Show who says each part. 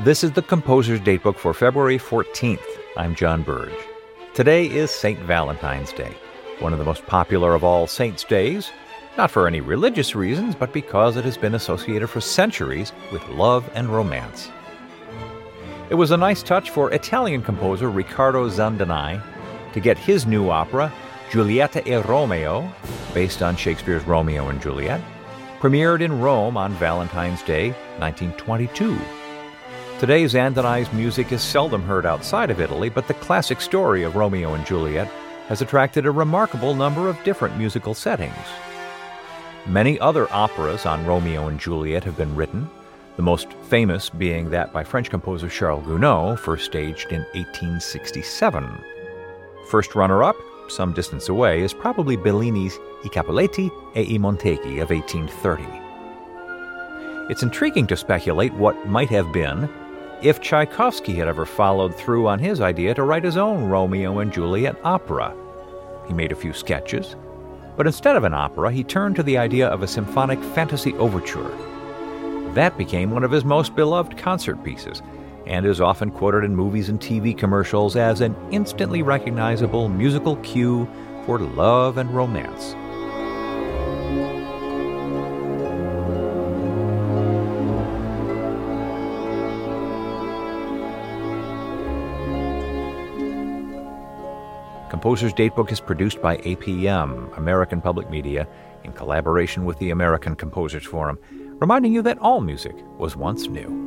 Speaker 1: This is the Composer's Datebook for February 14th. I'm John Burge. Today is St. Valentine's Day, one of the most popular of all saints' days, not for any religious reasons, but because it has been associated for centuries with love and romance. It was a nice touch for Italian composer Riccardo Zandanai to get his new opera, Giulietta e Romeo, based on Shakespeare's Romeo and Juliet, premiered in Rome on Valentine's Day, 1922. Today, Zandanai's music is seldom heard outside of Italy, but the classic story of Romeo and Juliet has attracted a remarkable number of different musical settings. Many other operas on Romeo and Juliet have been written, the most famous being that by French composer Charles Gounod, first staged in 1867. First runner-up, some distance away, is probably Bellini's I Capuletti e I Montecchi of 1830. It's intriguing to speculate what might have been if Tchaikovsky had ever followed through on his idea to write his own Romeo and Juliet opera. He made a few sketches, but instead of an opera, he turned to the idea of a symphonic fantasy overture. That became one of his most beloved concert pieces, and is often quoted in movies and TV commercials as an instantly recognizable musical cue for love and romance. Composer's Datebook is produced by APM, American Public Media, in collaboration with the American Composers Forum, reminding you that all music was once new.